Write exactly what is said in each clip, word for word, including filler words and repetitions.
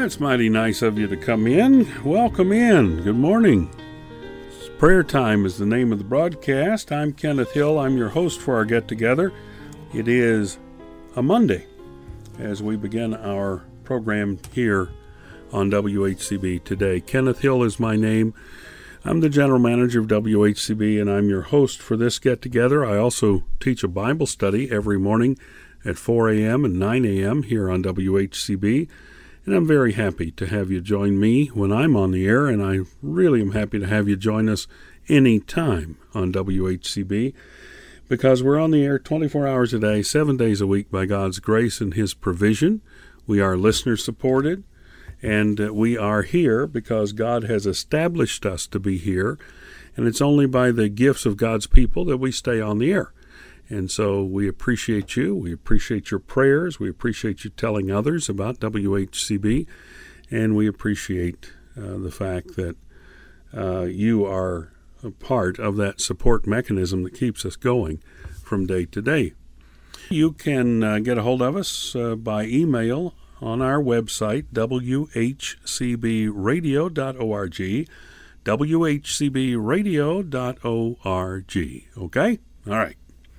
That's mighty nice of you to come in. Welcome in. Good morning. Prayer Time is the name of the broadcast. I'm Kenneth Hill. I'm your host for our get-together. It is a Monday as we begin our program here on W H C B today. Kenneth Hill is my name. I'm the general manager of W H C B, and I'm your host for this get-together. I also teach a Bible study every morning at four a.m. and nine a.m. here on W H C B. And I'm very happy to have you join me when I'm on the air, and I really am happy to have you join us any time on W H C B, because we're on the air twenty-four hours a day, seven days a week by God's grace and His provision. We are listener-supported, and uh, we are here because God has established us to be here, and it's only by the gifts of God's people that we stay on the air. And so we appreciate you. We appreciate your prayers. We appreciate you telling others about W H C B. And we appreciate uh, the fact that uh, you are a part of that support mechanism that keeps us going from day to day. You can uh, get a hold of us uh, by email on our website, w h c b radio dot org, w h c b radio dot org. Okay? All right.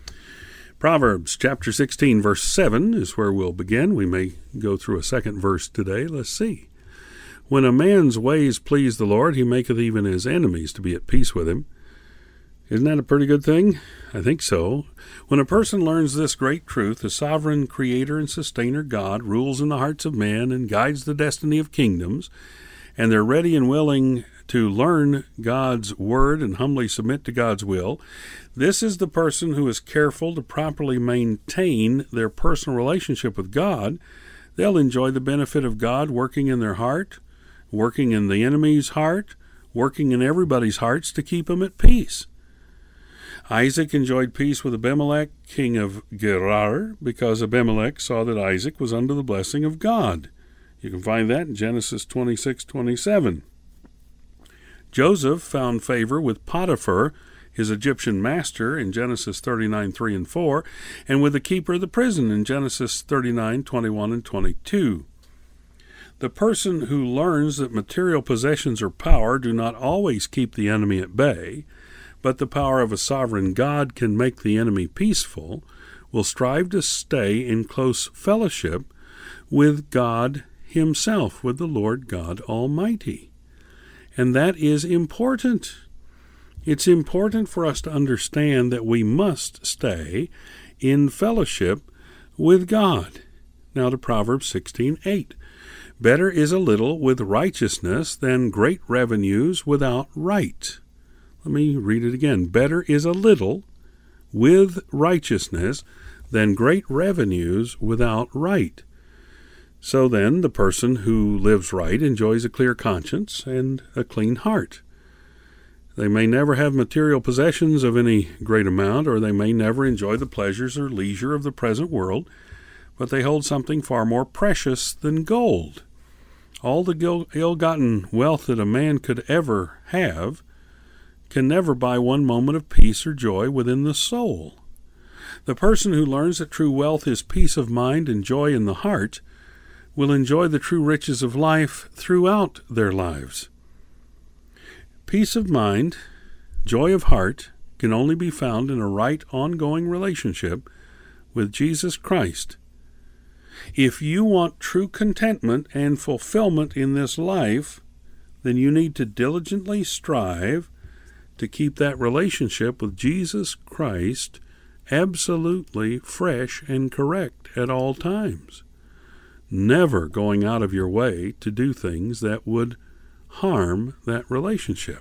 Proverbs chapter sixteen, verse seven is where we'll begin. We may go through a second verse today. Let's see. When a man's ways please the Lord, he maketh even his enemies to be at peace with him. Isn't that a pretty good thing? I think so. When a person learns this great truth, the sovereign creator and sustainer God rules in the hearts of men and guides the destiny of kingdoms, and they're ready and willing to learn God's word and humbly submit to God's will, this is the person who is careful to properly maintain their personal relationship with God. They'll enjoy the benefit of God working in their heart, working in the enemy's heart, working in everybody's hearts to keep them at peace. Isaac enjoyed peace with Abimelech, king of Gerar, because Abimelech saw that Isaac was under the blessing of God. You can find that in Genesis twenty-six twenty-seven. Joseph found favor with Potiphar, his Egyptian master, in Genesis thirty-nine three and four, and with the keeper of the prison in Genesis thirty-nine twenty-one and twenty-two. The person who learns that material possessions or power do not always keep the enemy at bay, but the power of a sovereign God can make the enemy peaceful, will strive to stay in close fellowship with God Himself, with the Lord God Almighty. And that is important. It's important for us to understand that we must stay in fellowship with God. Now to Proverbs sixteen eight. Better is a little with righteousness than great revenues without right. Let me read it again. Better is a little with righteousness than great revenues without right. So then, the person who lives right enjoys a clear conscience and a clean heart. They may never have material possessions of any great amount, or they may never enjoy the pleasures or leisure of the present world, but they hold something far more precious than gold. All the ill-gotten wealth that a man could ever have can never buy one moment of peace or joy within the soul. The person who learns that true wealth is peace of mind and joy in the heart will enjoy the true riches of life throughout their lives. Peace of mind, joy of heart, can only be found in a right ongoing relationship with Jesus Christ. If you want true contentment and fulfillment in this life, then you need to diligently strive to keep that relationship with Jesus Christ absolutely fresh and correct at all times. Never going out of your way to do things that would harm that relationship.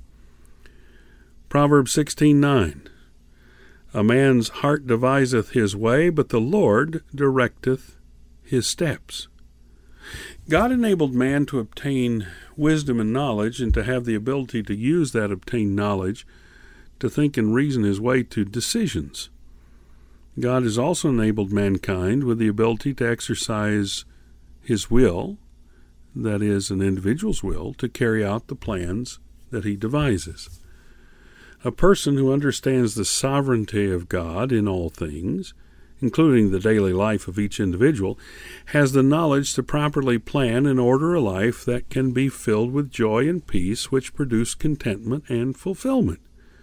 Proverbs sixteen nine. A man's heart deviseth his way, but the Lord directeth his steps. God enabled man to obtain wisdom and knowledge, and to have the ability to use that obtained knowledge to think and reason his way to decisions. God has also enabled mankind with the ability to exercise his will, that is, an individual's will, to carry out the plans that he devises. A person who understands the sovereignty of God in all things including the daily life of each individual, has the knowledge to properly plan and order a life that can be filled with joy and peace, which produce contentment and fulfillment.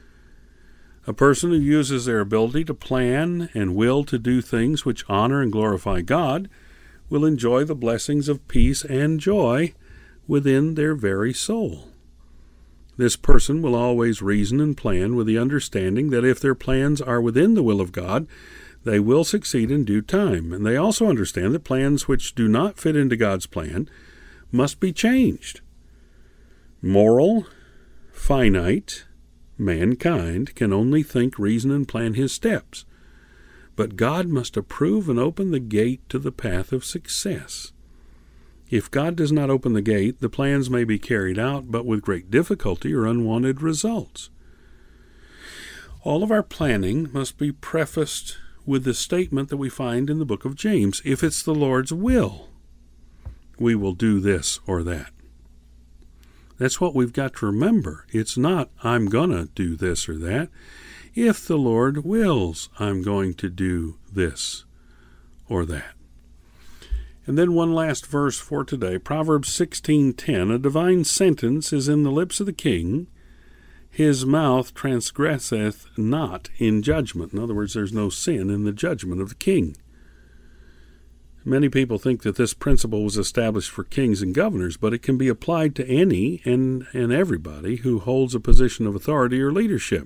A person who uses their ability to plan and will to do things which honor and glorify God will enjoy the blessings of peace and joy within their very soul. This person will always reason and plan with the understanding that if their plans are within the will of God, they will succeed in due time. And they also understand that plans which do not fit into God's plan must be changed. Moral, finite mankind can only think, reason, and plan his steps. But God must approve and open the gate to the path of success. If God does not open the gate, the plans may be carried out, but with great difficulty or unwanted results. All of our planning must be prefaced with the statement that we find in the book of James: if it's the Lord's will, we will do this or that. That's what we've got to remember. It's not, I'm going to do this or that. If the Lord wills, I'm going to do this or that. And then one last verse for today, Proverbs sixteen ten. A divine sentence is in the lips of the king. His mouth transgresseth not in judgment. In other words, there's no sin in the judgment of the king. Many people think that this principle was established for kings and governors, but it can be applied to any and, and everybody who holds a position of authority or leadership.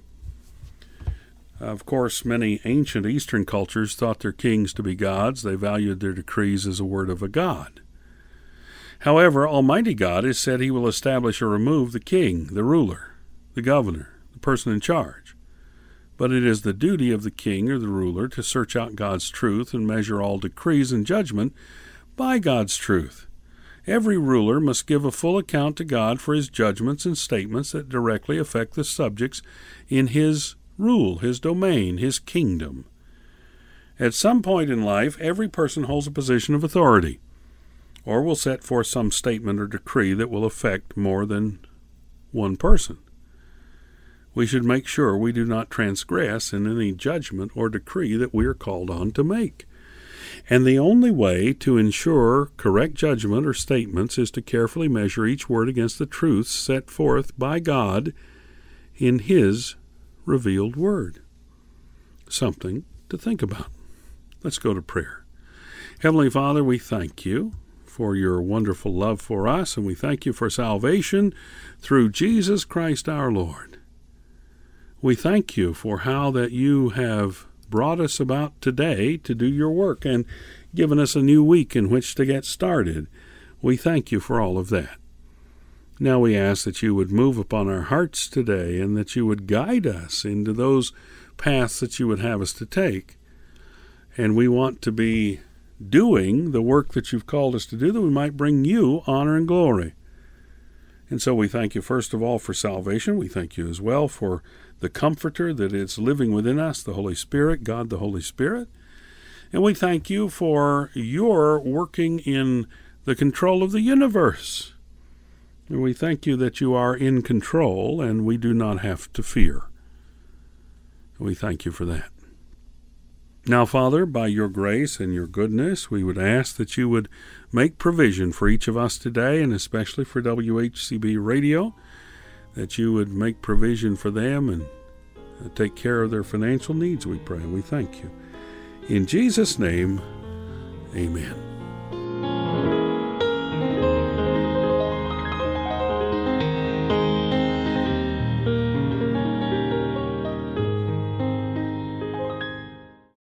Of course, many ancient Eastern cultures thought their kings to be gods. They valued their decrees as a word of a god. However, Almighty God has said he will establish or remove the king, the ruler, the governor, the person in charge. But it is the duty of the king or the ruler to search out God's truth and measure all decrees and judgment by God's truth. Every ruler must give a full account to God for his judgments and statements that directly affect the subjects in his rule, his domain, his kingdom. At some point in life, every person holds a position of authority, or will set forth some statement or decree that will affect more than one person. We should make sure we do not transgress in any judgment or decree that we are called on to make. And the only way to ensure correct judgment or statements is to carefully measure each word against the truths set forth by God in his revealed word. Something to think about. Let's go to prayer. Heavenly Father, we thank you for your wonderful love for us, and we thank you for salvation through Jesus Christ our Lord. We thank you for how that you have brought us about today to do your work and given us a new week in which to get started. We thank you for all of that. Now we ask that you would move upon our hearts today and that you would guide us into those paths that you would have us to take. And we want to be doing the work that you've called us to do, that we might bring you honor and glory. And so we thank you first of all for salvation. We thank you as well for the Comforter that is living within us, the Holy Spirit, God the Holy Spirit. And we thank you for your working in the control of the universe. And we thank you that you are in control and we do not have to fear. We thank you for that. Now, Father, by your grace and your goodness, we would ask that you would make provision for each of us today, and especially for W H C B Radio, that you would make provision for them and take care of their financial needs, we pray. We thank you. In Jesus' name, amen.